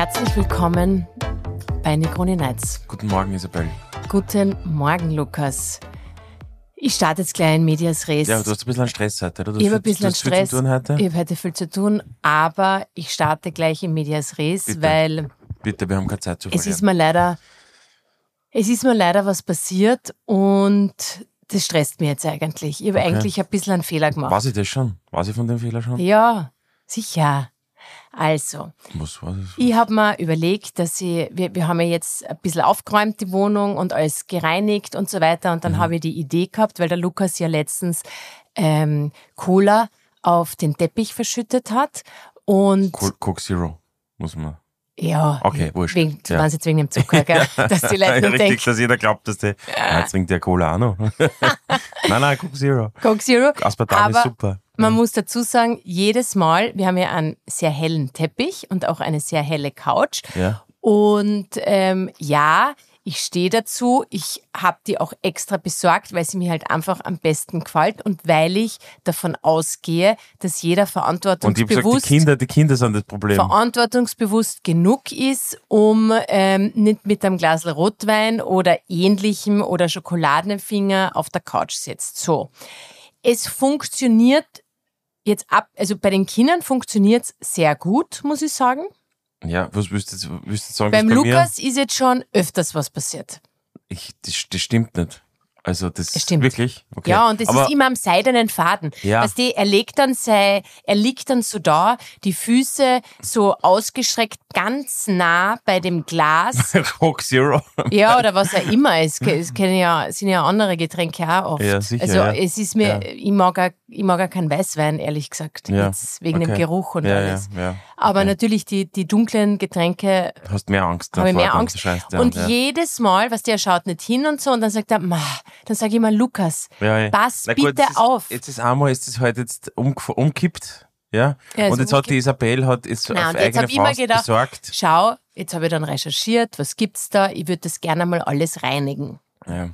Herzlich willkommen bei Negroni Nights. Guten Morgen, Isabel. Guten Morgen, Lukas. Ich starte jetzt gleich in Medias Res. Ja, du hast ein bisschen Stress heute, oder? Ich habe ein bisschen Stress. Stress. Viel zu tun heute? Ich habe heute viel zu tun, aber ich starte gleich in Medias Res, Bitte. weil Bitte, wir haben keine Zeit zu verlieren. es ist mir leider was passiert und das stresst mich jetzt eigentlich. Ich habe eigentlich ein bisschen einen Fehler gemacht. Weiß ich das schon? Weiß ich von dem Fehler schon? Ja, sicher. Also, Was war das? ich habe mir überlegt, dass wir haben ja jetzt ein bisschen aufgeräumt, die Wohnung und alles gereinigt und so weiter. Und dann habe ich die Idee gehabt, weil der Lukas ja letztens Cola auf den Teppich verschüttet hat. Und Coke Zero, muss man. ja, Okay, wurscht. Du meinst jetzt wegen dem Zucker, gell? Dass die Leute nicht Richtig, denken, dass jeder glaubt, dass der jetzt trinkt der Cola auch noch. Nein, Coke Zero. Coke Zero. Aspartam ist Aber super. man muss dazu sagen, jedes Mal, wir haben ja einen sehr hellen Teppich und auch eine sehr helle Couch. Ja. Und ja, ich stehe dazu. Ich habe die auch extra besorgt, weil sie mir halt einfach am besten gefällt und weil ich davon ausgehe, dass jeder Und ich habe verantwortungsbewusst gesagt, die Kinder sind das Problem. verantwortungsbewusst genug ist, um nicht mit einem Glas Rotwein oder Ähnlichem oder Schokoladenfinger auf der Couch sitzt. So. Es funktioniert jetzt also bei den Kindern funktioniert es sehr gut, muss ich sagen. Ja, was willst du sagen? Beim was bei Lukas ist jetzt schon öfters was passiert. Das stimmt nicht. Also das Es stimmt. wirklich? Okay. Ja, und das Aber ist immer am seidenen Faden. Ja. Weißt du, er liegt dann so da, die Füße so ausgestreckt ganz nah bei dem Glas. Coke Zero. Ja, oder was auch immer. Es sind ja andere Getränke auch oft. Ja, sicher, also ja. es ist mir, ich mag auch keinen Weißwein, ehrlich gesagt. Ja, Jetzt wegen dem okay. Geruch und Ja, alles. ja. Aber natürlich die dunklen Getränke Hast mehr Angst. habe ich davor, mehr dann Angst. Scheiß, ja, Und ja. jedes Mal, was der schaut nicht hin und so, und dann sagt er, dann sage ich immer, Lukas, Ja. pass Na gut, bitte auf. Jetzt ist das halt jetzt umkippt. Ja. Ja, ist und jetzt hat die Isabel ist Nein, auf und jetzt eigene hab ich mir Faust gedacht, besorgt. Schau, jetzt habe ich dann recherchiert, was gibt's da? Ich würde das gerne mal alles reinigen. Ja.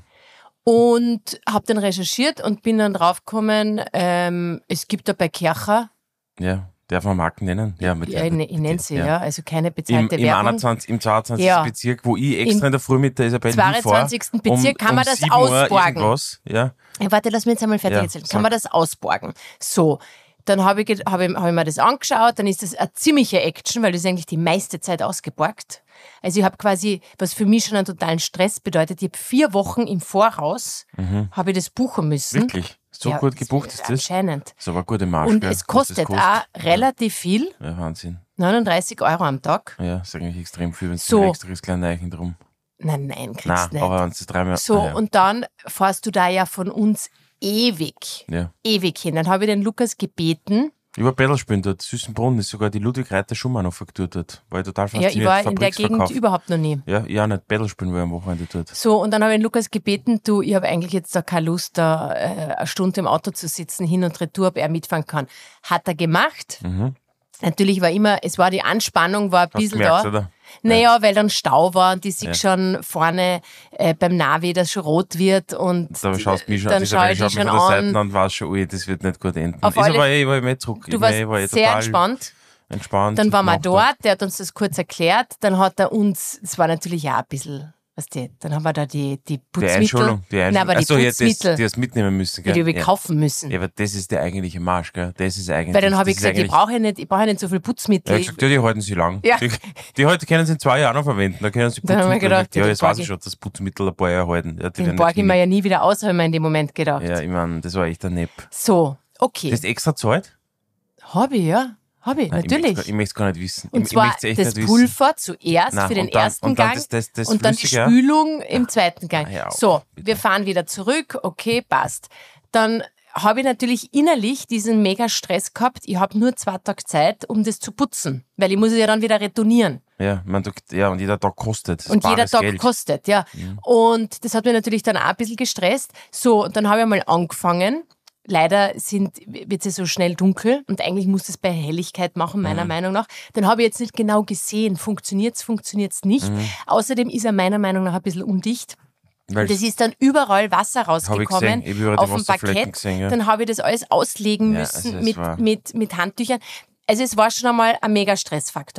Und habe dann recherchiert und bin dann draufgekommen, es gibt da bei Kircher, Ja. Darf man Marken nennen? Ja, mit ich nenne sie, ja, also keine bezahlte Im Werbung. 22. Ja. Bezirk, wo ich extra in der Früh mit der Isabel hinfahre. 22. Bezirk kann man das 7 Uhr ausborgen. irgendwas. Ja. Ja, warte, lass mich jetzt einmal fertig Ja, erzählen. sag. Kann man das ausborgen? So, dann habe ich mir das angeschaut, dann ist das eine ziemliche Action, weil das ist eigentlich die meiste Zeit ausgeborgt. Also ich habe quasi, was für mich schon einen totalen Stress bedeutet, ich habe 4 Wochen im Voraus habe ich das buchen müssen. Wirklich? So Ja, gut gebucht ist das? Anscheinend. So war gute Marsch, Und gell, es was kostet das auch relativ viel, Ja, Wahnsinn. 39 € am Tag. Ja, ist eigentlich extrem viel, wenn es So. so extra ist, kleine Eichen drum. Nein, kriegst Nein, nicht. aber wenn es 3 So, ja. und dann fährst du da ja von uns ewig hin. Dann habe ich den Lukas gebeten, Über Pedal spielen dort, Süßenbrunn ist sogar die Ludwig-Reiter-Schuhmanufaktur dort. War ich total ja, fasziniert. ich war in der Gegend Fabriksverkauf. überhaupt noch nie. Ja, ja, nicht Pedal spielen war ich am Wochenende dort. So, und dann habe ich den Lukas gebeten, du, ich habe eigentlich jetzt da keine Lust, da eine Stunde im Auto zu sitzen, hin und retour, ob er mitfahren kann. Hat er gemacht. Natürlich war die Anspannung war ein Hast du bisschen gemerkt, da. oder? Naja, weil dann Stau war und ich sehe schon vorne beim Navi, dass schon rot wird und Da schaust du mich schon, dann Isabel schaue ich schaut dich mich schon von der Seite an. an und weiß schon, ui, das wird nicht gut enden. Auf Ist alle- aber ich war mehr zurück. Du warst Ich war sehr total entspannt. Dann und waren wir gemacht dort, der hat uns das kurz erklärt. Dann hat er uns, das war natürlich auch ein bisschen, weißt du, dann haben wir da die Putzmittel. Die Einschulung. Nein, aber die Achso, ja, Putzmittel, die hast mitnehmen müssen, die gell? wir kaufen müssen. Ja, aber das ist der eigentliche Marsch, gell? Das ist eigentlich. Weil dann habe ich das ist gesagt, ich eigentlich- brauche ja nicht so viel Putzmittel. Ja, ich gesagt, ja, die halten sie lang. Ja. Die heute können sie in 2 Jahren noch verwenden. Da können sie Dann haben wir Putzmittel. gedacht, Ja, ja, jetzt den weiß borg ich schon, dass Putzmittel ein paar Jahre halten. Ja, die Den werden borge ich nicht mir ja nie wieder aus, habe ich mir in dem Moment gedacht. Ja, ich meine, das war echt ein Nepp. So, okay. Das ist extra Zeit? Habe ich, ja. Habe ich, natürlich. Ich möchte es gar nicht wissen. Und ich zwar möcht's echt das nicht Pulver zuerst Nein, für den und dann- ersten und dann Gang das und dann die Flüssige, ja? Spülung im zweiten Gang. ja, So, bitte. wir fahren wieder zurück, okay, passt. Dann habe ich natürlich innerlich diesen mega Stress gehabt. Ich habe nur 2 Tage Zeit, um das zu putzen, weil ich muss es ja dann wieder retournieren. Ja, und jeder Tag kostet. Das ist Und jeder bares Tag Geld. kostet, ja. Und das hat mich natürlich dann auch ein bisschen gestresst. So, dann habe ich mal angefangen. Leider wird es so schnell dunkel und eigentlich muss es bei Helligkeit machen, meiner Meinung nach. Dann habe ich jetzt nicht genau gesehen, funktioniert's nicht. Außerdem ist er meiner Meinung nach ein bisschen undicht. Weil Und es ist dann überall Wasser rausgekommen Ich habe überall auf die dem Wasserflecken Parkett. gesehen, ja. Dann habe ich das alles auslegen Ja, müssen also es war- mit Handtüchern. Also es war schon einmal ein mega Stressfaktor.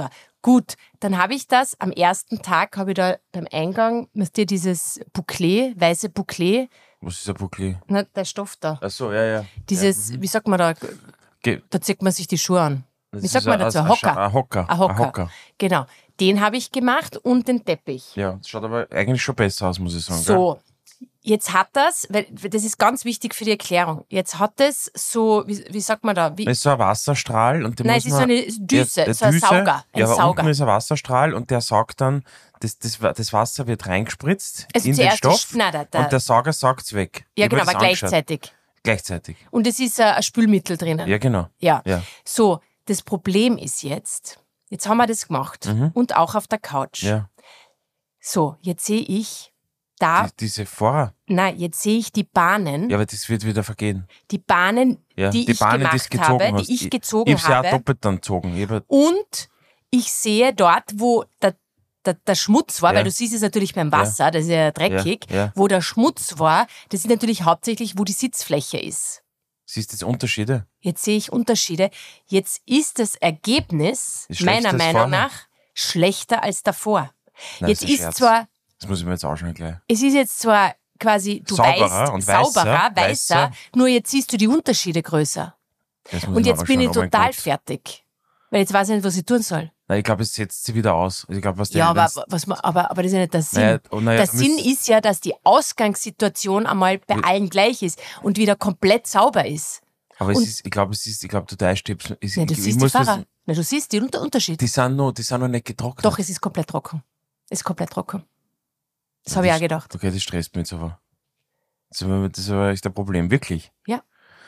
Gut, dann habe ich das, am ersten Tag habe ich da beim Eingang, müsst ihr dieses Bouclé, weiße Bouclé, Was ist ein Bouclé? na, der Stoff da, Ach so, ja. dieses, wie sagt man da, da zieht man sich die Schuhe an. Das Wie ist sagt man dazu? Ein Hocker. Ein Hocker. Ein Hocker. Genau, den habe ich gemacht und den Teppich. Ja, das schaut aber eigentlich schon besser aus, muss ich sagen. So, jetzt hat das, weil das ist ganz wichtig für die Erklärung, jetzt hat es so, wie sagt man da? Es ist so ein Wasserstrahl und den Nein, muss es ist man, so eine Düse, so ein Düse, Sauger. Ein ja, aber Sauger. unten ist ein Wasserstrahl und der saugt dann, das Wasser wird reingespritzt Also in den zuerst Stoff der und der Sauger saugt es weg. ja, Ich genau, hab mir aber das angeschaut. gleichzeitig. Gleichzeitig. Und es ist ein Spülmittel drinnen. Ja, genau. Ja. Ja. So, das Problem ist jetzt haben wir das gemacht und auch auf der Couch. Ja. So, jetzt sehe ich da, Diese Vorher. nein, jetzt sehe ich die Bahnen, Ja, aber das wird wieder vergehen. die Bahnen, Ja. die ich Bahnen, gemacht die's gezogen habe, hast. die ich gezogen Ich habe sie auch habe. doppelt dann gezogen. Und ich sehe dort, wo der Schmutz war, Ja. weil du siehst es natürlich beim Wasser, das ist ja dreckig, Ja. wo der Schmutz war, das ist natürlich hauptsächlich, wo die Sitzfläche ist. Siehst du jetzt Unterschiede? Jetzt sehe ich Unterschiede. Jetzt ist das Ergebnis Ist schlechter meiner als Meinung vorher? nach schlechter als davor. Nein, Jetzt das ein ist Scherz. zwar, Das muss ich mir jetzt anschauen gleich. es ist jetzt zwar quasi, du Sauberer weißt, und sauberer, weißer, weißer, nur jetzt siehst du die Unterschiede größer. Das muss Und ich jetzt mir bin ich anschauen. Oh mein total Gott. fertig. Weil jetzt weiß ich nicht, was ich tun soll. Nein, ich glaube, es setzt sie wieder aus. Ich glaube, was Ja, aber, wenn's- aber das ist ja nicht der Sinn. Naja, Der Sinn ist ja, dass die Ausgangssituation einmal bei allen gleich ist und wieder komplett sauber ist. Aber und- ich glaube, du täuscht. Ja, du siehst die Fahrer. Na, du siehst den Unterschied. Die sind noch nicht getrocknet. Doch, es ist komplett trocken. Es ist komplett trocken. Das habe ich auch gedacht. Okay, das stresst mich jetzt aber. Das ist aber echt ein Problem, wirklich. Ja.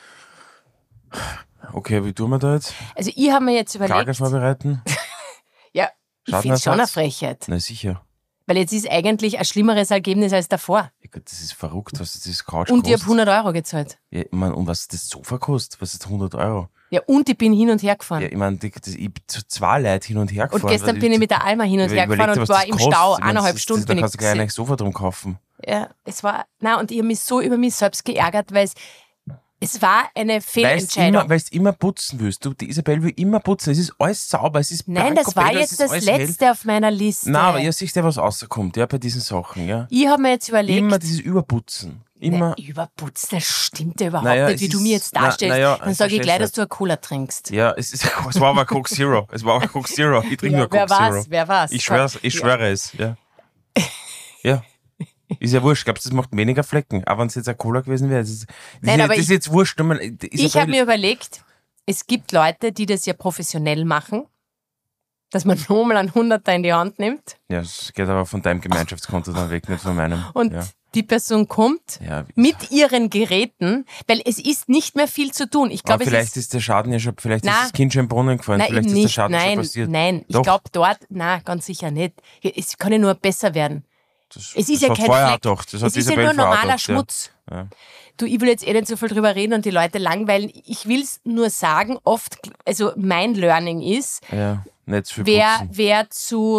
Okay, wie tun wir da jetzt? Also ich habe mir jetzt Lager überlegt, vorbereiten? ja, ich finde es schon eine Frechheit. Na sicher. Weil jetzt ist eigentlich ein schlimmeres Ergebnis als davor. Ja, Gott, das ist verrückt, was das Couch Und ich habe kostet. 100 € gezahlt. Ja, ich mein, und was das Sofa kostet? Was ist 100 Euro? Ja, und ich bin hin und her gefahren. Ja, ich meine, ich bin zu 2 Leuten hin und her Und gefahren. gestern bin ich mit der Alma hin und her gefahren und war im Stau. 1,5 Stunden Da bin kannst ich du gleich ein gesessen. Sofa drum kaufen. Ja, es war, und ich habe mich so über mich selbst geärgert, weil es war eine Fehlentscheidung. Weil du immer putzen willst. Du, die Isabel will immer putzen. Es ist alles sauber, es ist Nein, das war Blanco, es jetzt ist das alles hell. Letzte auf meiner Liste. Nein, aber ihr seht ja, was rauskommt, ja, bei diesen Sachen, ja. Ich habe mir jetzt überlegt, Immer dieses Überputzen. Immer. nee, überputzen, das stimmt ja überhaupt Naja, nicht, wie es du mir ist- jetzt darstellst. naja, Dann sage ich verstehst gleich, du. dass du eine Cola trinkst. Ja, es war aber Coke Zero. Es war aber Coke Zero. Ich trinke nur wer Coke Zero. war's, wer war's? Ich schwöre es, ja. Ja. Ist ja wurscht. Glaubst du, das macht weniger Flecken? Aber wenn es jetzt eine Cola gewesen wäre, Nein, aber das ist jetzt wurscht. Ich habe mir überlegt, es gibt Leute, die das ja professionell machen, dass man nochmal einen Hunderter in die Hand nimmt Ja, es geht aber von deinem Gemeinschaftskonto dann weg, nicht von meinem. und ja. die Person kommt Ja, mit ihren Geräten, weil es ist nicht mehr viel zu tun. Ich aber glaube, vielleicht ist der Schaden ja schon, vielleicht ist Na. das Kind schon im Brunnen gefallen, nein, vielleicht eben ist der nicht. Schaden schon Nein, passiert. nein, ich Doch. glaube dort, ganz sicher nicht. Es kann ja nur besser werden. Das, Es ist das ja hat kein vorher Fleck. gedacht. Das hat Es ist ja Isabel nur vorher normaler gedacht, ja. Schmutz. Ja. Du, ich will jetzt nicht so viel drüber reden und die Leute langweilen. Ich will es nur sagen, oft, also mein Learning ist, Ja, nicht zu viel wer putzen.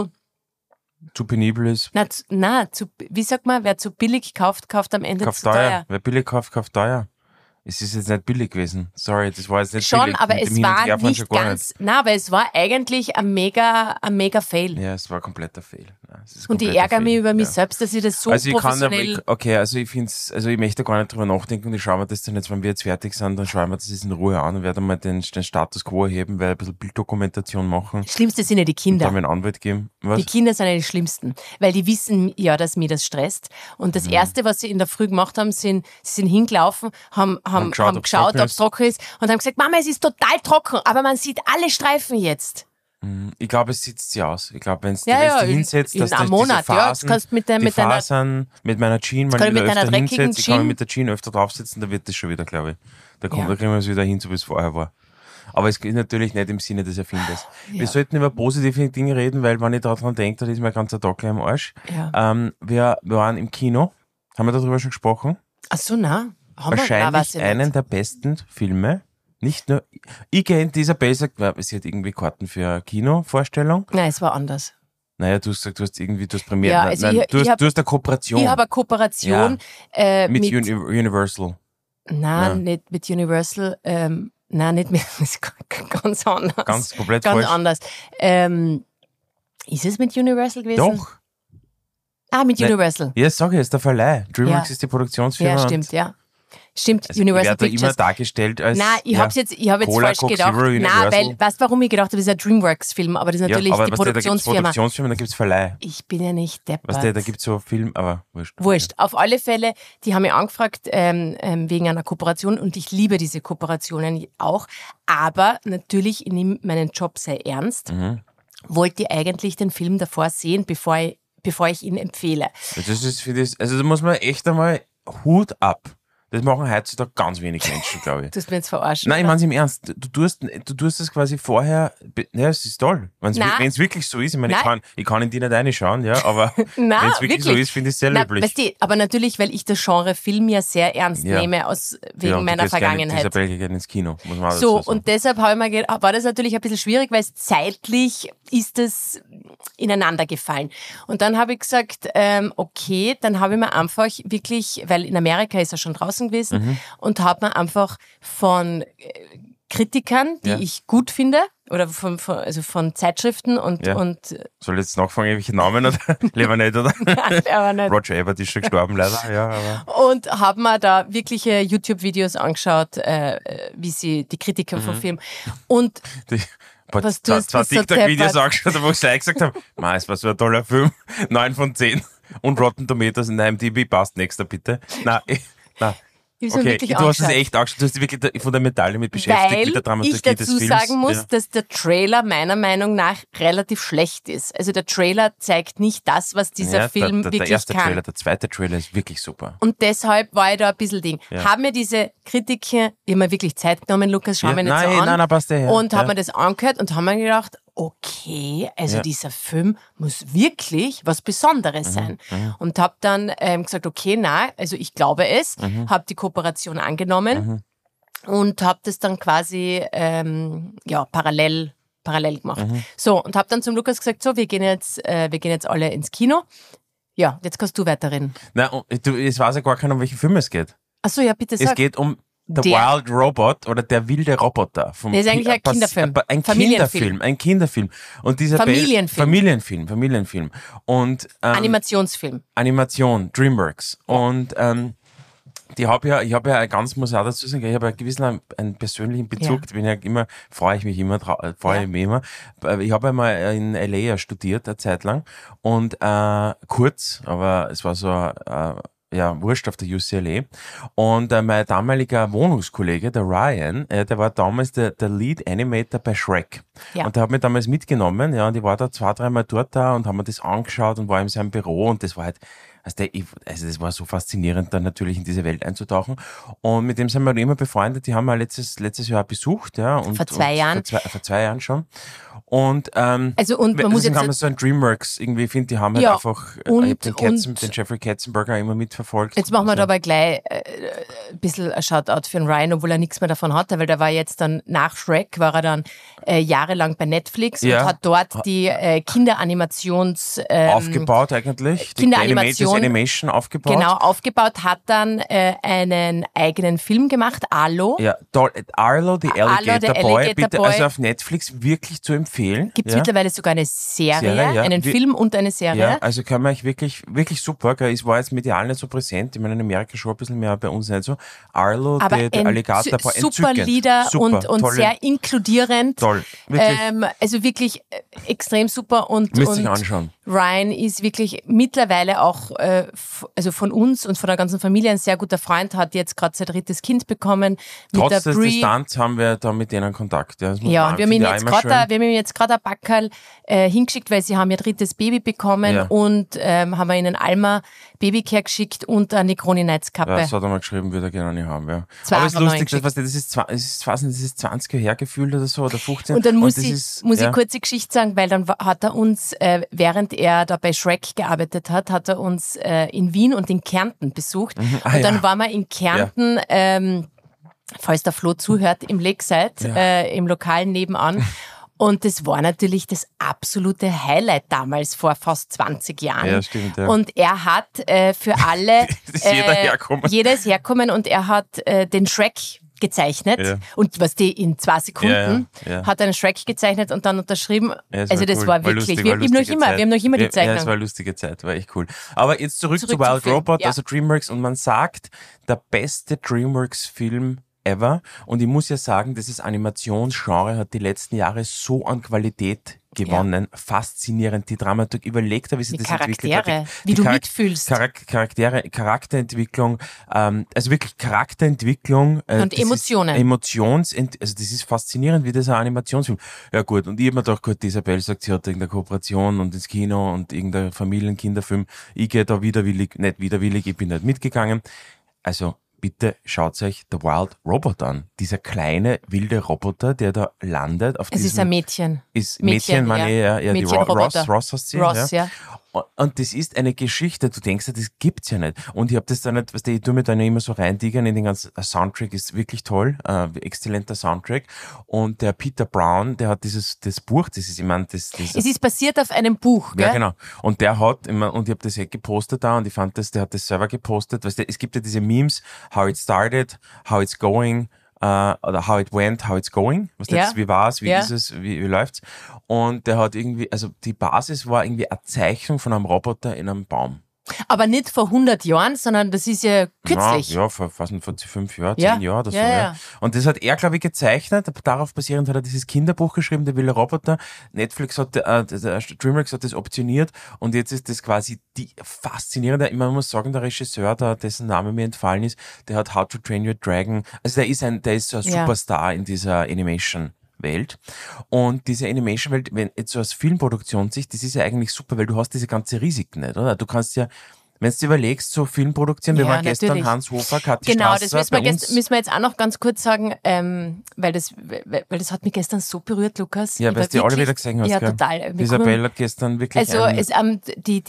zu, Zu penibel ist. wie sagt man, wer zu billig kauft, kauft am Ende Kauft zu teuer. Wer billig kauft, kauft teuer. Es ist jetzt nicht billig gewesen. Sorry, das war jetzt nicht Schon, billig. aber Mit es dem Hin- und war Herfahren nicht schon gar ganz, aber es war eigentlich ein mega Fail. Ja, es war ein kompletter Fail. Ja, es ist ein Und ich kompletter ärgere mich Fail. über mich Ja. selbst, dass ich das so Also ich kann professionell... ich möchte gar nicht drüber nachdenken und ich schaue mir das dann jetzt, wenn wir jetzt fertig sind, dann schaue ich mir das jetzt in Ruhe an und werde mal den Status Quo erheben, werde ein bisschen Bilddokumentation machen Das Schlimmste sind ja die und Kinder. dann meinen Anwalt geben. Was? Die Kinder sind ja die Schlimmsten, weil die wissen ja, dass mich das stresst. Und das Erste, was sie in der Früh gemacht haben, sie sind hingelaufen, haben geschaut, geschaut, ob's ob es trocken ist und haben gesagt, Mama, es ist total trocken, aber man sieht alle Streifen jetzt. Ich glaube, es sitzt sie aus. Ich glaube, wenn du Ja, dich hinsetzt, in dass einem diese Monat, ja, Phasen, jetzt kannst du mit deiner- Fasern, mit meiner Jeans mal kann ich wieder mit deiner öfter dreckigen hinsetzen, ich kann mich Jeans- mit der Jeans öfter draufsetzen, da wird das schon wieder, glaube ich. Da Ja. kriegen wir es wieder hin, so wie es vorher war. Aber es geht natürlich nicht im Sinne des Erfinders. Wir sollten über positive Dinge reden, weil wenn ich daran denke, dann ist mein ganzer Tag gleich am Arsch. Ja. Wir waren im Kino. Haben wir darüber schon gesprochen? Ach so, na. Haben wir? Wahrscheinlich weiß ich einen nicht. der besten Filme. Nicht nur, ich kenne dieser Basic, sie hat irgendwie Karten für eine Kinovorstellung. Nein, es war anders. Naja, du hast gesagt, du hast Premiere. Ja, also ich du hab- hast eine Kooperation Ich habe eine Kooperation mit mit Universal. nein, nicht mit Universal, nein, nicht mit, das ist ganz anders. Ganz komplett Ganz falsch. anders. Ist es mit Universal gewesen? Doch. Mit Universal. Ja, sag ich, ist der Verleih. DreamWorks ist die Produktionsfirma. Ja, stimmt, Stimmt, also Universal wird da Pictures. immer dargestellt als. Nein, ich habe jetzt Cola, falsch Coke, gedacht. Zero, Universal. Nein, weißt du, warum ich gedacht habe, das ist ein DreamWorks-Film, aber das ist natürlich aber die da gibt's Produktionsfirma. Produktionsfirma, da gibt es Verleih. Ich bin ja nicht deppert. Da gibt es so Film, aber wurscht. Wurscht. Auf alle Fälle, die haben mich angefragt wegen einer Kooperation und ich liebe diese Kooperationen auch. Aber natürlich, ich nehme meinen Job sehr ernst. Wollte ich eigentlich den Film davor sehen, bevor ich ihn empfehle. Das ist für das, also da muss man echt einmal Hut ab. Das machen heutzutage ganz wenig Menschen, glaube ich. Du hast mir jetzt verarschen. Nein, ich meine es im Ernst. Du tust das quasi vorher. Ja, es ist toll. Wenn es wirklich so ist. Ich meine, ich kann in die nicht reinschauen, ja, aber wenn es wirklich so ist, finde ich es sehr löblich. Weißt du, aber natürlich, weil ich das Genre Film ja sehr ernst nehme, wegen meiner Vergangenheit. Isabel geht ins Kino, muss man so, dazu sagen. und deshalb war das natürlich ein bisschen schwierig, weil es zeitlich ist es ineinander gefallen. Und dann habe ich gesagt, okay, dann habe ich mir einfach wirklich, weil in Amerika ist er schon draußen gewesen, und habe mir einfach von Kritikern, die ich gut finde, oder von Zeitschriften und soll ich jetzt nachfragen, welche Namen oder lieber nicht, oder? Nein, aber nicht. Roger Ebert ist schon gestorben, leider. Ja, aber. Und habe mir da wirkliche YouTube-Videos angeschaut, wie sie die Kritiker vom Film und was du zwei TikTok-Videos angeschaut, wo ich gleich gesagt habe, es war so ein toller Film, 9 von 10 und Rotten Tomatoes in IMDb, passt nächster bitte. Nein. Okay, du hast es echt angeschaut, du hast dich wirklich fundamental damit beschäftigt, mit der Dramaturgie des Films. Weil ich dazu sagen muss, dass der Trailer meiner Meinung nach relativ schlecht ist. Also der Trailer zeigt nicht das, was dieser Film wirklich kann. Der erste Trailer, der zweite Trailer ist wirklich super. Und deshalb war ich da ein bisschen Ding. Haben mir diese Kritiker, ich habe mir wirklich Zeit genommen, Lukas, schau mir nicht so an. Nein, passt ja. Und habe mir das angehört und haben mir gedacht, okay, also dieser Film muss wirklich was Besonderes sein. Und habe dann gesagt, okay, also ich glaube es, habe die Kooperation angenommen und habe das dann quasi parallel gemacht. So, und habe dann zum Lukas gesagt, so, wir gehen jetzt alle ins Kino. Ja, jetzt kannst du weiterreden. Nein, es weiß ja gar keiner, um welchen Film es geht. Ach so, ja, bitte sag. Es geht um The Wild Robot oder der wilde Roboter. Das ist eigentlich ein Kinderfilm. Ein Kinderfilm. Und dieser Familienfilm. Und, Animationsfilm. Animation, DreamWorks. Und, ich habe ja ganz, muss ich auch dazu sagen, ich habe einen persönlichen Bezug, freue ich mich immer. Ich habe einmal in L.A. studiert, eine Zeit lang, und kurz, aber es war so wurscht auf der UCLA. Und mein damaliger Wohnungskollege, der Ryan, der war damals der Lead Animator bei Shrek. Ja. Und der hat mich damals mitgenommen, und ich war da 2-3 Mal dort und haben mir das angeschaut und war in seinem Büro, und das war halt, das war so faszinierend, dann natürlich in diese Welt einzutauchen. Und mit dem sind wir immer befreundet. Die haben wir letztes Jahr besucht, und vor 2 Jahren. Vor 2 Jahren schon. Und man muss jetzt haben wir so ein DreamWorks irgendwie, ich finde, die haben halt einfach den Jeffrey Katzenberger immer mitverfolgt. Jetzt machen wir da aber gleich ein bisschen ein Shoutout für den Ryan, obwohl er nichts mehr davon hatte, weil der war jetzt dann nach Shrek, war er dann jahrelang bei Netflix und hat dort die Kinderanimations aufgebaut eigentlich. Animation aufgebaut. Genau, aufgebaut, hat dann einen eigenen Film gemacht, Arlo. Ja, Arlo, the Alligator Boy, bitte, Boy. Also auf Netflix wirklich zu empfehlen. Gibt es mittlerweile sogar eine Serie, einen Film und eine Serie. Ja, also kann man euch wirklich, wirklich super, gell? Es war jetzt medial nicht so präsent, ich meine in Amerika schon ein bisschen mehr, bei uns nicht so. Arlo, der Alligator Boy, super Lieder und sehr inkludierend. Toll, wirklich. Also wirklich extrem super und müsst ihr anschauen. Ryan ist wirklich mittlerweile auch also von uns und von der ganzen Familie ein sehr guter Freund, hat jetzt gerade sein 3. Kind bekommen. Trotz des Distanz haben wir da mit denen Kontakt. Ja, und wir haben ihm jetzt gerade ein Backerl hingeschickt, weil sie haben ihr 3. Baby bekommen und haben wir ihnen Alma Babycare geschickt und eine Kroni-Neitz-Kappe. Ja, das hat er mal geschrieben, würde er gerne nicht haben. Ja. Aber es ist lustig, das ist 20 Jahre her gefühlt oder so, oder 15. Und dann muss ich kurze Geschichte sagen, weil dann hat er uns, während er da bei Shrek gearbeitet hat er uns in Wien und in Kärnten besucht. Und dann waren wir in Kärnten, falls der Flo zuhört, im Lakeside, im Lokal nebenan. Und das war natürlich das absolute Highlight damals, vor fast 20 Jahren. Ja, stimmt, ja. Und er hat für alle... jeder herkommen. Jeder ist herkommen und er hat den Shrek gezeichnet und was die in 2 Sekunden hat einen Shrek gezeichnet und dann unterschrieben. Also das war wirklich, wir haben noch immer die Zeichnung. Ja, es war eine lustige Zeit, war echt cool. Aber jetzt zurück zu Wild Robot, also DreamWorks, und man sagt, der beste DreamWorks-Film ever, und ich muss ja sagen, dieses Animationsgenre hat die letzten Jahre so an Qualität gewonnen, faszinierend, die Dramaturgie, überlegt, wie sich das entwickelt hat. Wie du mitfühlst. Charakterentwicklung, also wirklich Charakterentwicklung. Und Emotionen. Also das ist faszinierend, wie das ein Animationsfilm. Ja gut, und ich hab mir gedacht, gut, die Isabel sagt, sie hat irgendeine Kooperation und ins Kino und irgendein Familienkinderfilm. Ich gehe da nicht widerwillig, ich bin nicht mitgegangen. Also, bitte schaut euch The Wild Robot an. Dieser kleine, wilde Roboter, der da landet. Es ist ein Mädchen. Mädchen, die Ross hast du. Ross, ja. Und das ist eine Geschichte, du denkst ja, das gibt's ja nicht. Und ich habe das da nicht, ich tue mir da nicht immer so reindigern in den ganzen, Soundtrack ist wirklich toll, exzellenter Soundtrack. Und der Peter Brown, der hat das Buch, es ist basiert auf einem Buch, gell? Ja, genau. Und der hat immer, und ich habe das ja gepostet da, und ich fand das, der hat das selber gepostet, weißt du, es gibt ja diese Memes, how it started, how it's going, oder how it went, how it's going. Was das, wie war's, wie ist es, wie läuft's? Und der hat irgendwie, also die Basis war irgendwie eine Zeichnung von einem Roboter in einem Baum. Aber nicht vor 100 Jahren, sondern das ist ja kürzlich. Ja, vor 5 Jahren, 10 Jahren oder so. Ja. Und das hat er, glaube ich, gezeichnet. Darauf basierend hat er dieses Kinderbuch geschrieben, der wilde Roboter. Netflix hat, DreamWorks hat das optioniert, und jetzt ist das quasi die faszinierende, man muss sagen, der Regisseur, dessen Name mir entfallen ist, der hat How to Train Your Dragon, also der ist so ein Superstar in dieser Animation-Welt. Und diese Animation-Welt, wenn jetzt so aus Filmproduktionssicht, das ist ja eigentlich super, weil du hast diese ganze Risiken nicht, oder? Du kannst ja, wenn du überlegst, so Filmproduktion, wir waren gestern natürlich. Hans Hofer, Kathi Strasser. Genau, das müssen wir jetzt auch noch ganz kurz sagen, weil das hat mich gestern so berührt, Lukas. Ja, weil du die alle wieder gesehen hast. Ja, gell? Total. Isabel hat gestern wirklich die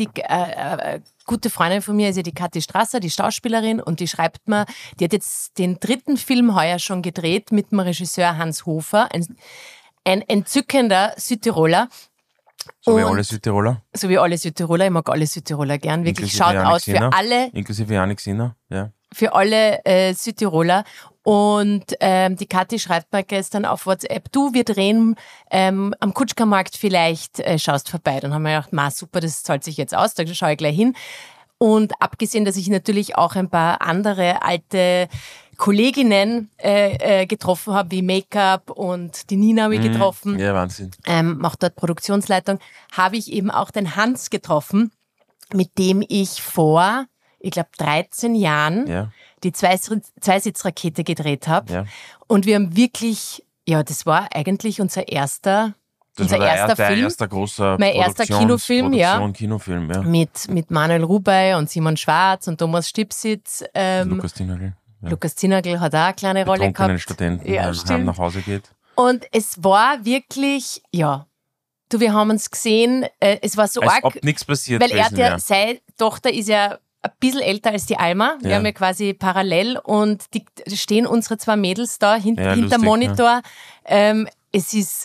gute Freundin von mir ist ja die Kathi Strasser, die Schauspielerin, und die schreibt mir, die hat jetzt den 3. Film heuer schon gedreht mit dem Regisseur Hans Hofer, ein entzückender Südtiroler. So wie alle Südtiroler? So wie alle Südtiroler, ich mag alle Südtiroler gern, wirklich. Schaut aus für alle. Inklusive Janik Sinner, ja. Für alle Südtiroler. Und die Kathi schreibt mir gestern auf WhatsApp, du, wir drehen am Kutschkermarkt, vielleicht schaust vorbei. Dann haben wir gedacht, super, das zahlt sich jetzt aus, da schaue ich gleich hin. Und abgesehen, dass ich natürlich auch ein paar andere alte Kolleginnen getroffen habe, wie Make-up, und die Nina habe ich getroffen. Ja, Wahnsinn. Macht dort Produktionsleitung. Habe ich eben auch den Hans getroffen, mit dem ich vor, ich glaube, 13 Jahren die Zweisitzrakete gedreht habe. Ja. Und wir haben wirklich, das war eigentlich unser erster Film. Erster großer mein erster Kinofilm, Kinofilm, ja. Mit Manuel Rubey und Simon Schwarz und Thomas Stipsitz. Lukas Tinagel. Ja. Lukas Tinagel hat auch eine kleine Rolle gehabt. Studenten, der heim nach Hause geht. Und es war wirklich, wir haben uns gesehen, es war so arg. Als ob nichts passiert weil seine Tochter ist ja ein bisschen älter als die Alma. Wir haben ja quasi parallel, und die stehen unsere 2 Mädels da hinterm Monitor. Ja. Es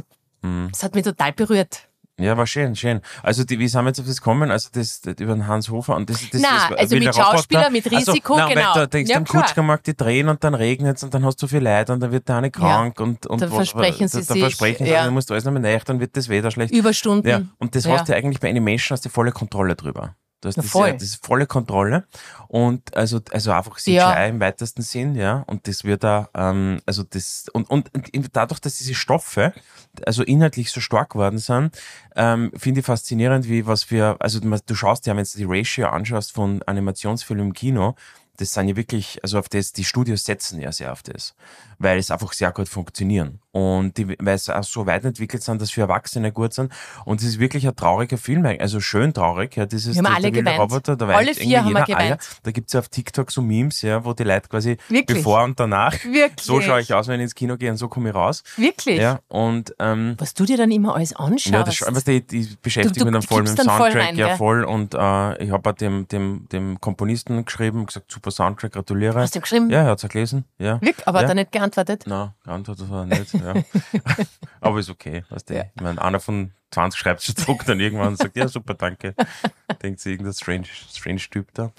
hat mich total berührt. Ja, war schön. Also wie sind wir jetzt auf das gekommen? Also das über den Hans Hofer, und das also mit Schauspieler, mit Risiko, genau. Weil du denkst, am Kutschkermarkt, die drehen, und dann regnet es, und dann hast du viel Leid, und dann wird der eine krank, und dann versprechen sie sich. Dann musst du alles nochmal näher, dann wird das Wetter schlecht. Überstunden. Ja. Und das hast du eigentlich bei Animation, hast du volle Kontrolle drüber. Du hast das ist volle Kontrolle, und also einfach CGI im weitesten Sinn, ja, und das wird da und dadurch, dass diese Stoffe also inhaltlich so stark geworden sind, finde ich faszinierend, du schaust ja, wenn du die Ratio anschaust von Animationsfilmen im Kino, das sind ja wirklich, also auf das, die Studios setzen ja sehr auf das, weil es einfach sehr gut funktionieren. Und weil es auch so weit entwickelt sind, dass für Erwachsene gut sind. Und es ist wirklich ein trauriger Film, also schön traurig. Ja, wir haben alle geweint. Roboter, Alle 4 haben wir geweint. Da gibt's ja auf TikTok so Memes, ja, wo die Leute quasi wirklich? Bevor und danach, wirklich? So schaue ich aus, wenn ich ins Kino gehe, und so komme ich raus. Wirklich? Ja, und was du dir dann immer alles anschaust. Ja, ich beschäftige mich dann voll mit dem Soundtrack, voll. Und ich habe auch dem Komponisten geschrieben, gesagt, super Soundtrack, gratuliere. Hast du geschrieben? Ja, er hat's auch gelesen. Ja. Wirklich? Aber hat er nicht geantwortet? Nein, geantwortet hat er nicht. Ja. Aber ist okay, weißt du. Ja. Ich meine, einer von 20 schreibt schon zurück, dann irgendwann sagt, ja, super, danke. Denkt sich irgendein strange Typ da.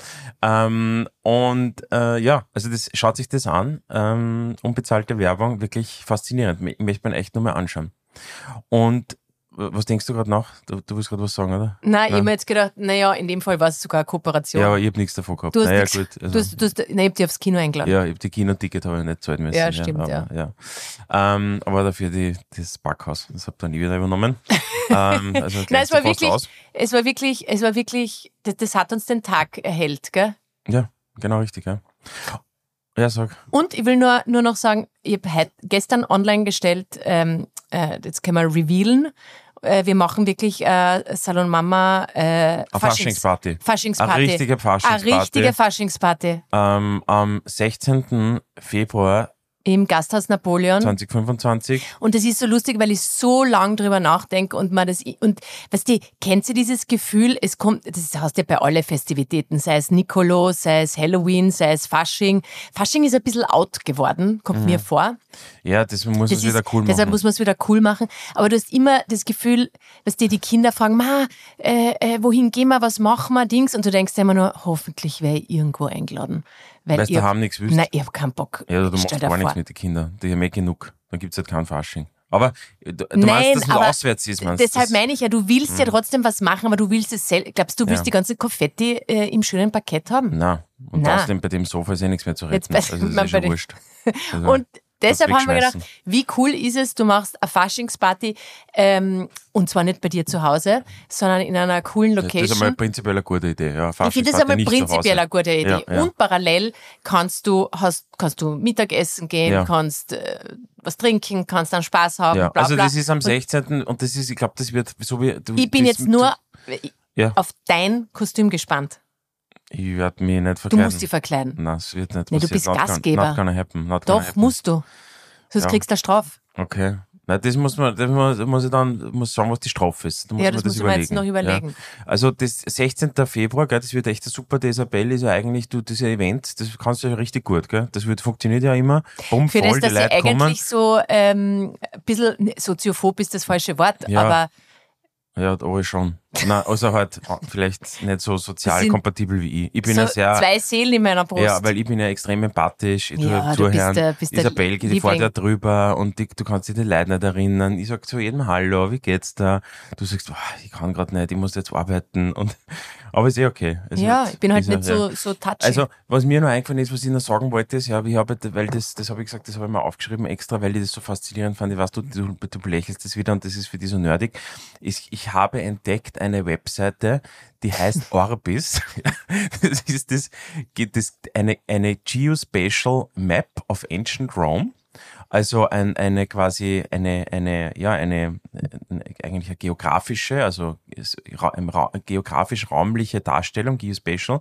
Also das schaut sich das an. Unbezahlte Werbung, wirklich faszinierend. Ich möchte mir echt nur mal anschauen. Und was denkst du gerade nach? Du willst gerade was sagen, oder? Nein, ich habe mir jetzt gedacht, naja, in dem Fall war es sogar eine Kooperation. Ja, aber ich habe nichts davon gehabt. Du hast naja, nix, gut. Also. Ich habe dich aufs Kino eingeladen. Ja, die Kinoticket habe ich nicht zahlen müssen. Ja, stimmt, ja. Aber dafür das Backhaus, das habe ich dann nie wieder übernommen. Also nein, es war wirklich, das hat uns den Tag erhellt, gell? Ja, genau richtig, ja. Ja, sag. Und ich will nur noch sagen, ich habe gestern online gestellt, jetzt können wir revealen, wir machen wirklich Salon Mama Faschingsparty. Faschingsparty. Eine richtige Faschingsparty. Eine richtige Faschingsparty. Am 16. Februar im Gasthaus Napoleon 2025. Und das ist so lustig, weil ich so lang drüber nachdenke und weißt du, kennt ihr dieses Gefühl, es kommt, das hast du ja bei allen Festivitäten, sei es Nicolo, sei es Halloween, sei es Fasching. Fasching ist ein bisschen out geworden, kommt mir vor. Ja, das muss es wieder cool machen. Deshalb muss man es wieder cool machen. Aber du hast immer das Gefühl, dass dir die Kinder fragen, wohin gehen wir, was machen wir, Dings. Und du denkst dir immer nur, hoffentlich wäre ich irgendwo eingeladen. Weil du daheim nichts willst? Nein, ich habe keinen Bock. Ja, du machst gar nichts mit den Kindern. Die haben genug. Dann gibt es halt kein Fasching. Aber du meinst, dass es auswärts ist, meinst du? Deshalb meine ich ja, du willst ja trotzdem was machen, aber du willst es selbst. Glaubst du, willst die ganze Konfetti im schönen Parkett haben? Nein. Und außerdem bei dem Sofa ist nichts mehr zu retten. Also das ist schon wurscht. Also, und deshalb haben wir gedacht, wie cool ist es, du machst eine Faschingsparty und zwar nicht bei dir zu Hause, sondern in einer coolen Location. Das ist einmal prinzipiell eine gute Idee. Ja, ich finde das einmal prinzipiell eine gute Idee. Ja. Und parallel kannst du Mittagessen gehen, kannst was trinken, kannst dann Spaß haben. Ja. Bla, bla. Also das ist am 16. und das ist, ich glaube, das wird so wie... Ich bin jetzt nur auf dein Kostüm gespannt. Ich werde mich nicht verkleiden. Du musst dich verkleiden. Nein, es wird nicht passieren. Du bist Gastgeber. Not gonna happen. Doch, musst du. Sonst kriegst du eine Strafe. Okay. Nein, muss ich dann sagen, was die Strafe ist. Das muss man jetzt noch überlegen. Ja. Also das 16. Februar, gell, das wird echt super. Die Isabelle ist ja eigentlich, das Event, das kannst du ja richtig gut, gell? Das funktioniert ja immer. Bumm, für voll, das, dass die Leute sie kommen. eigentlich so ein bisschen, soziophob ist das falsche Wort, aber... Ja, aber schon. Nein, also halt vielleicht nicht so sozial kompatibel wie ich. Ich bin so ja sehr... zwei Seelen in meiner Brust. Ja, weil ich bin ja extrem empathisch. Ich tue zuhören. Bist Isabel, die fährt ja drüber und du kannst dich die Leute nicht erinnern. Ich sag zu jedem Hallo, wie geht's da? Du sagst, ich kann gerade nicht, ich muss jetzt arbeiten. Aber ist okay. Ich bin halt nicht so touchy. Also, was mir noch eingefallen ist, was ich noch sagen wollte, ist, weil das habe ich gesagt, das habe ich mal aufgeschrieben extra, weil ich das so faszinierend fand. Ich weiß, du belächelst das wieder und das ist für dich so nerdig. Ich habe entdeckt eine Webseite, die heißt Orbis. Das ist eine Geospatial Map of Ancient Rome. Also eigentlich eine geografische, also geografisch-raumliche Darstellung, Geospatial,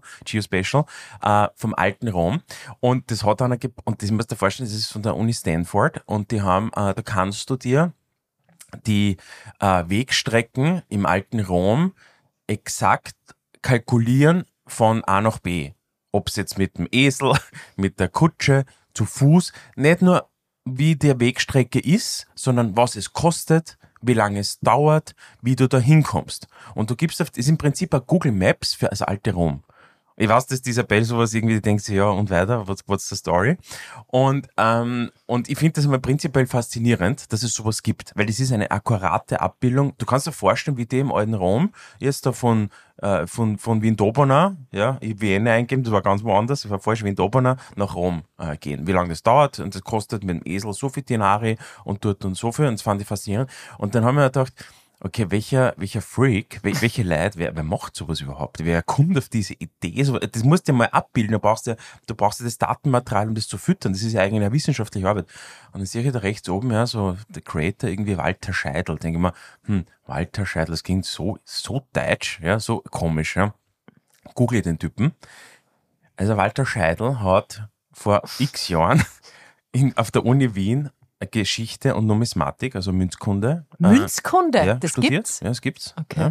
vom alten Rom. Und das hat einer, und das musst du dir vorstellen, das ist von der Uni Stanford und die haben, da kannst du dir die Wegstrecken im alten Rom exakt kalkulieren von A nach B. Ob es jetzt mit dem Esel, mit der Kutsche, zu Fuß, nicht nur wie der Wegstrecke ist, sondern was es kostet, wie lange es dauert, wie du da hinkommst. Und du gibst ist im Prinzip ein Google Maps für das alte Rom. Ich weiß, dass die Isabel sowas irgendwie denkt, ja, und weiter, what's the story? Und ich finde das immer prinzipiell faszinierend, dass es sowas gibt, weil das ist eine akkurate Abbildung. Du kannst dir vorstellen, wie die im alten Rom jetzt da von Wien-Dobona, ja, ich Vienna eingeben, das war ganz woanders, das war falsch, Wien-Dobona, nach Rom gehen. Wie lange das dauert, und das kostet mit dem Esel so viel Dinari und dort und so viel, und das fand ich faszinierend. Und dann haben wir gedacht, okay, welcher Freak, welche Leute, wer macht sowas überhaupt? Wer kommt auf diese Idee? Das musst du ja mal abbilden. Du brauchst ja das Datenmaterial, um das zu füttern. Das ist ja eigentlich eine wissenschaftliche Arbeit. Und dann sehe ich da rechts oben, ja, so der Creator, irgendwie Walter Scheidl. Denke ich mir, Walter Scheidl, das klingt so deutsch, ja, so komisch, ja. Google den Typen. Also Walter Scheidl hat vor x Jahren auf der Uni Wien Geschichte und Numismatik, also Münzkunde. Münzkunde? Ja, das studiert. gibt's? Ja, das gibt's. Okay.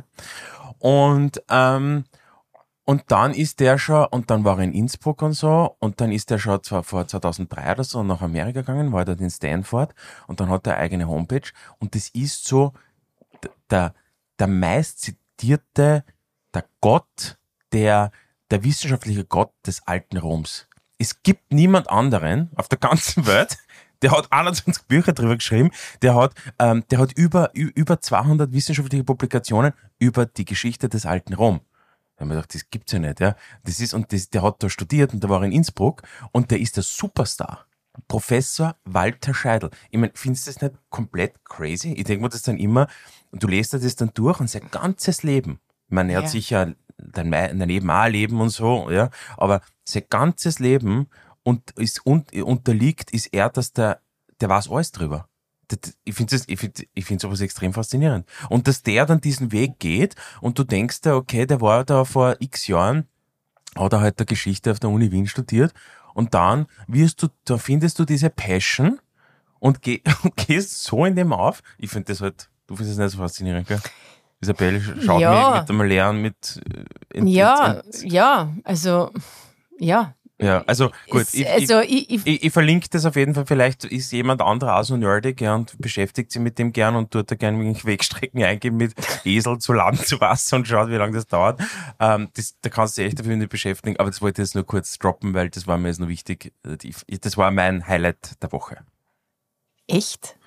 Ja. Und dann ist der schon, und dann war er in Innsbruck und so, und dann ist der schon vor 2003 oder so nach Amerika gegangen, war dort in Stanford, und dann hat er eine eigene Homepage, und das ist so der der meist zitierte, der Gott, der wissenschaftliche Gott des alten Roms. Es gibt niemand anderen auf der ganzen Welt, der hat 21 Bücher drüber geschrieben, der hat über 200 wissenschaftliche Publikationen über die Geschichte des alten Rom. Da haben wir gedacht, das gibt's ja nicht, ja. Der hat da studiert und der war in Innsbruck und der ist der Superstar. Professor Walter Scheidel. Ich meine, findest du das nicht komplett crazy? Ich denke mir das dann immer, und du lest dir das dann durch und sein ganzes Leben. Ich meine, er hat sicher daneben auch ein Leben und so, ja, aber sein ganzes Leben unterliegt, ist er, dass der weiß alles drüber. Ich finde sowas extrem faszinierend. Und dass der dann diesen Weg geht und du denkst dir, okay, der war da vor x Jahren, hat er halt der Geschichte auf der Uni Wien studiert und dann da findest du diese Passion und gehst so in dem auf. Ich finde das halt, du findest das nicht so faszinierend, gell? Isabel schaut mich mit einem Lehren Ja, also gut, ich verlinke das auf jeden Fall, vielleicht ist jemand anderer auch so nerdig, ja, und beschäftigt sich mit dem gern und tut da gerne irgendwelche Wegstrecken eingeben mit Esel zu Land, zu Wasser und schaut, wie lange das dauert. Da kannst du dich echt dafür nicht beschäftigen, aber das wollte ich jetzt nur kurz droppen, weil das war mir jetzt noch wichtig. Das war mein Highlight der Woche. Echt?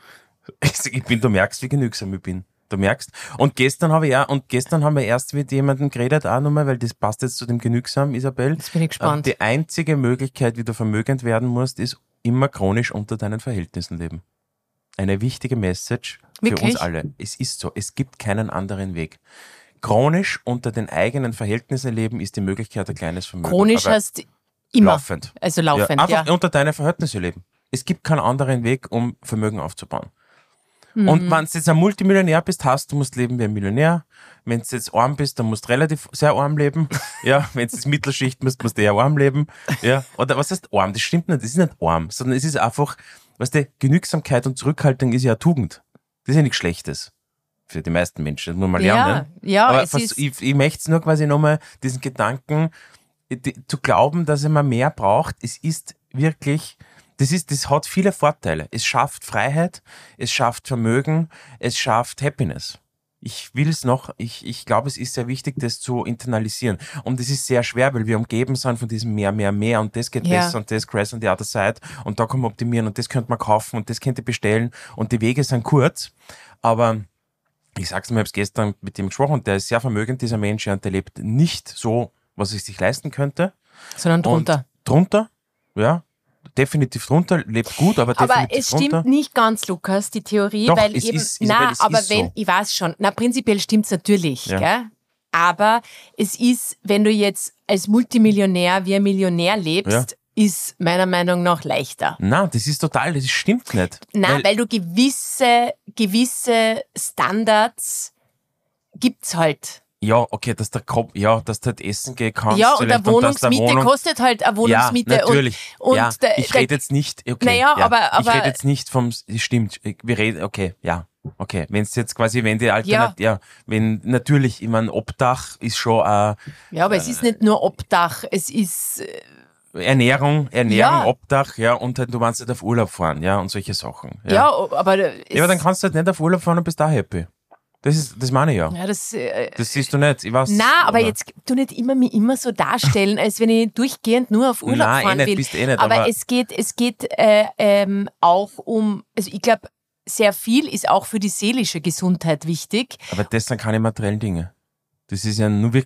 Du merkst, wie genügsam ich bin. Du merkst. Und gestern haben wir erst mit jemandem geredet, auch nochmal, weil das passt jetzt zu dem Genügsam, Isabel. Jetzt bin ich gespannt. Die einzige Möglichkeit, wie du vermögend werden musst, ist immer chronisch unter deinen Verhältnissen leben. Eine wichtige Message für uns alle. Es ist so. Es gibt keinen anderen Weg. Chronisch unter den eigenen Verhältnissen leben ist die Möglichkeit, ein kleines Vermögen. Chronisch heißt immer. Laufend. Also laufend, einfach unter deine Verhältnisse leben. Es gibt keinen anderen Weg, um Vermögen aufzubauen. Und wenn du jetzt ein Multimillionär bist, du musst leben wie ein Millionär. Wenn du jetzt arm bist, dann musst du relativ sehr arm leben. Ja, wenn du jetzt Mittelschicht bist, musst du eher arm leben. Ja, oder was heißt arm? Das stimmt nicht, das ist nicht arm, sondern es ist einfach, Genügsamkeit und Zurückhaltung ist ja eine Tugend. Das ist ja nichts Schlechtes. Für die meisten Menschen. Das muss man lernen. Ja, aber ich möchte nur quasi nochmal diesen Gedanken, zu glauben, dass man mehr braucht. Es ist wirklich, das hat viele Vorteile. Es schafft Freiheit, es schafft Vermögen, es schafft Happiness. Ich glaube, es ist sehr wichtig, das zu internalisieren. Und es ist sehr schwer, weil wir umgeben sind von diesem mehr und das geht besser und das crash on the other side und da kann man optimieren und das könnte man kaufen und das könnte bestellen und die Wege sind kurz. Aber ich sag's mir, ich habe gestern mit dem gesprochen und der ist sehr vermögend, dieser Mensch, und der lebt nicht so, was er sich leisten könnte. Sondern drunter. Und drunter, ja. Definitiv drunter, lebt gut, aber definitiv drunter. Aber es stimmt nicht ganz, Lukas, die Theorie, Doch, weil es eben, ist, Isabel, so. Ich weiß schon, prinzipiell stimmt's natürlich, gell? Aber es ist, wenn du jetzt als Multimillionär wie ein Millionär lebst, ist meiner Meinung nach leichter. Nein, das stimmt nicht. Nein, weil du gewisse Standards gibt's halt. Ja, okay, dass du halt essen gehen kannst. Ja, und eine Wohnungsmiete kostet halt eine Wohnungsmiete. Ja, natürlich. Und ich rede jetzt nicht, okay. Naja, aber ich rede jetzt nicht stimmt, wir reden, okay, ja. Okay, wenn es jetzt quasi, wenn die Alternative, wenn natürlich, ich meine, Obdach ist schon ja, aber es ist nicht nur Obdach, es ist Ernährung, Obdach, ja, und halt, du kannst halt auf Urlaub fahren, ja, und solche Sachen. Ja, aber dann kannst du halt nicht auf Urlaub fahren und bist da happy. Das meine ich ja. Das siehst du nicht, ich weiß. Nein, aber jetzt tu nicht mich immer so darstellen, als wenn ich durchgehend nur auf Urlaub fahren will. Bist nicht, aber es geht auch um, also ich glaube, sehr viel ist auch für die seelische Gesundheit wichtig. Aber das sind keine materiellen Dinge. Das ist ja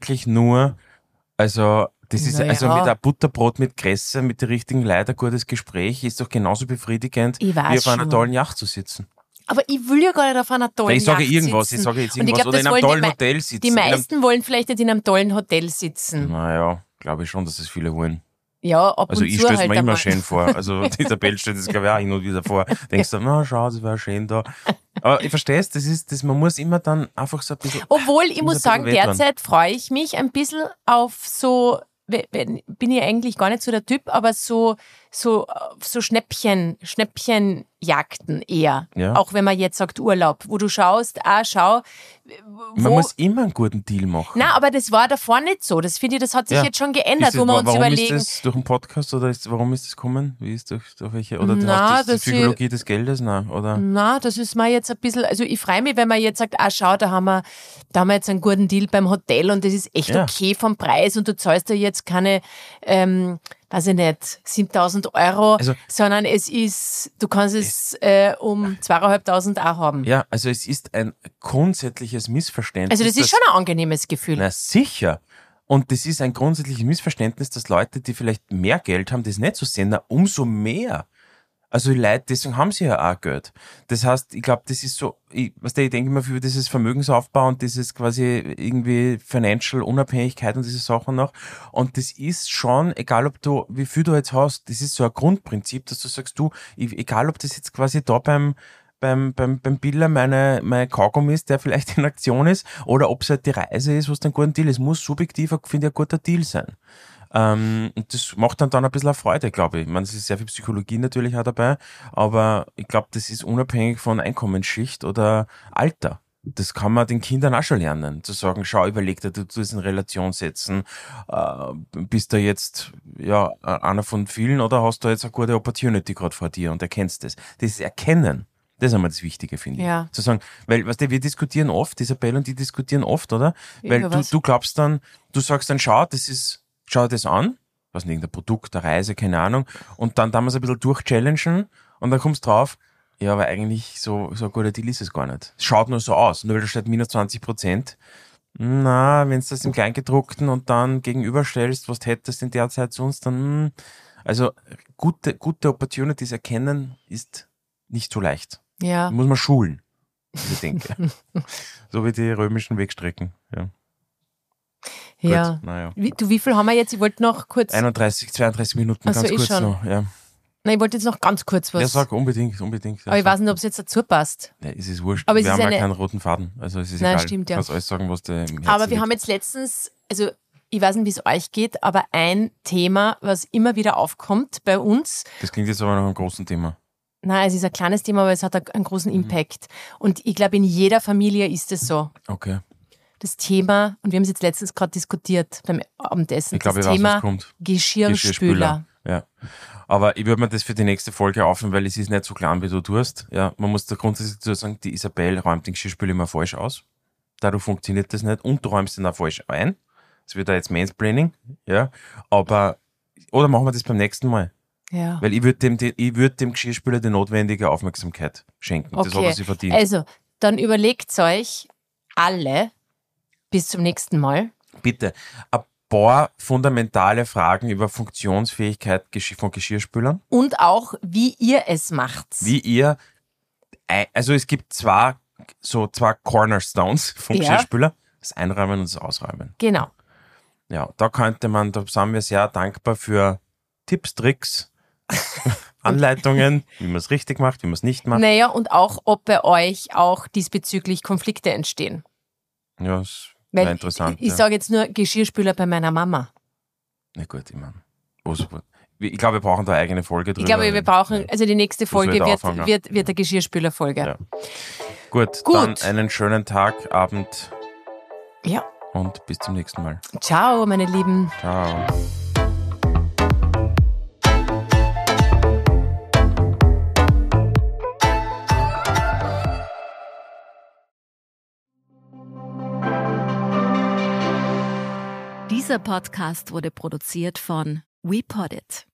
also mit einem Butterbrot mit Kresse, mit den richtigen Leuten, ein gutes Gespräch, ist doch genauso befriedigend, wie auf einer tollen Yacht zu sitzen. Aber ich will ja gar nicht auf einer tollen Yacht sitzen. Ich sage jetzt irgendwas. Oder in einem tollen Hotel sitzen. Die meisten wollen vielleicht nicht in einem tollen Hotel sitzen. Naja, glaube ich schon, dass es viele wollen. Ja, ab und zu. Also ich stelle es mir immer schön vor. Also die Isabel stellt es, glaube ich, auch hin und wieder vor. Denkst du, schau, das war schön da. Aber ich verstehe es, man muss immer dann einfach so ein bisschen... Obwohl, ich muss sagen, derzeit freue ich mich ein bisschen auf so, bin ich eigentlich gar nicht so der Typ, aber so so Schnäppchenjagden eher. Ja. Auch wenn man jetzt sagt Urlaub, wo du schaust, Man muss immer einen guten Deal machen. Na, aber das war davor nicht so. Das finde ich, das hat sich jetzt schon geändert, wo wir uns überlegen. Ist das durch einen Podcast oder warum ist das gekommen? Wie ist durch welche? Oder Na, die Psychologie des Geldes? Na, das ist mal jetzt ein bisschen, also ich freue mich, wenn man jetzt sagt, schau, da haben wir jetzt einen guten Deal beim Hotel und das ist echt okay vom Preis und du zahlst ja jetzt keine, weiß ich nicht, 7.000 €, sondern du kannst es um 2.500 auch haben. Ja, also es ist ein grundsätzliches Missverständnis. Also das ist schon ein angenehmes Gefühl. Na sicher. Und das ist ein grundsätzliches Missverständnis, dass Leute, die vielleicht mehr Geld haben, das nicht so sehen, na, umso mehr. Also die Leute, deswegen haben sie ja auch Geld. Das heißt, ich glaube, das ist so, ich denke immer für dieses Vermögensaufbau und dieses quasi irgendwie Financial Unabhängigkeit und diese Sachen noch. Und das ist schon, egal ob du, wie viel du jetzt hast, das ist so ein Grundprinzip, dass du sagst, egal ob das jetzt quasi da beim Biller mein Kaugummi ist, der vielleicht in Aktion ist, oder ob es halt die Reise ist, was dann ein guter Deal ist, muss subjektiv, finde ich, ein guter Deal sein. Und das macht dann ein bisschen eine Freude, glaube ich. Ich meine, es ist sehr viel Psychologie natürlich auch dabei, aber ich glaube, das ist unabhängig von Einkommensschicht oder Alter. Das kann man den Kindern auch schon lernen, zu sagen, schau, überleg dir, du es in Relation setzen, bist du jetzt einer von vielen oder hast du jetzt eine gute Opportunity gerade vor dir und erkennst das. Das Erkennen, das ist einmal das Wichtige, finde ich. Ja. Zu sagen, weil, weißt du, wir diskutieren oft, Isabel und die diskutieren oft, oder? Weil du glaubst dann, du sagst dann, schau dir das an, was nicht, irgendein Produkt, eine Reise, keine Ahnung, und dann wir es ein bisschen durchchallengen und dann kommst du drauf, ja, aber eigentlich so ein guter Deal ist es gar nicht. Es schaut nur so aus, nur weil da steht minus 20%. Na, wenn du das im Kleingedruckten und dann gegenüberstellst, was du hättest in der Zeit sonst, dann, also gute Opportunities erkennen ist nicht so leicht. Ja. Muss man schulen, ich denke. So wie die römischen Wegstrecken, ja. Ja. Gut, naja. Wie viel haben wir jetzt? Ich wollte noch kurz... 32 Minuten, ganz kurz schon. noch. Ja. Nein, ich wollte jetzt noch ganz kurz was... Ja, sag unbedingt. Aber ich weiß nicht, ob es jetzt dazu passt. Nein, es ist wurscht. Aber wir haben ja keinen roten Faden. Also es ist egal. Stimmt, ja. Du kannst alles sagen, was dir im Herzen Aber wir liegt. haben jetzt letztens, also ich weiß nicht, wie es euch geht, aber ein Thema, was immer wieder aufkommt bei uns... Das klingt jetzt aber nach einem großen Thema. Nein, es ist ein kleines Thema, aber es hat einen großen Impact. Und ich glaube, in jeder Familie ist es so. Okay. Das Thema, und wir haben es jetzt letztens gerade diskutiert beim Abendessen, Ich glaube, das ich weiß, Thema was kommt. Geschirrspüler. Ja. Aber ich würde mir das für die nächste Folge aufnehmen, weil es ist nicht so klein, wie du tust. Ja, man muss da grundsätzlich dazu sagen, die Isabel räumt den Geschirrspüler immer falsch aus. Dadurch funktioniert das nicht. Und du räumst ihn auch falsch ein. Das wird da jetzt Mansplaining. Ja. Aber, oder machen wir das beim nächsten Mal? Ja. Weil ich würd dem Geschirrspüler die notwendige Aufmerksamkeit schenken. Okay. Das hat er sich verdient. Also, dann überlegt euch alle bis zum nächsten Mal. Bitte, ein paar fundamentale Fragen über Funktionsfähigkeit von Geschirrspülern. Und auch, wie ihr es macht. Also es gibt zwei Cornerstones vom Geschirrspüler. Das Einräumen und das Ausräumen. Genau. Ja, da sind wir sehr dankbar für Tipps, Tricks, Anleitungen, wie man es richtig macht, wie man es nicht macht. Naja, und auch, ob bei euch auch diesbezüglich Konflikte entstehen. Ja, das wäre interessant. Ich sage jetzt nur Geschirrspüler bei meiner Mama. Na gut, ich meine, ich glaube, wir brauchen da eine eigene Folge drüber. Ich glaube, wir brauchen, also die nächste Folge wird der Geschirrspüler-Folge. Ja. Gut, dann einen schönen Tag, Abend. Ja. Und bis zum nächsten Mal. Ciao, meine Lieben. Ciao. Dieser Podcast wurde produziert von WePoddit.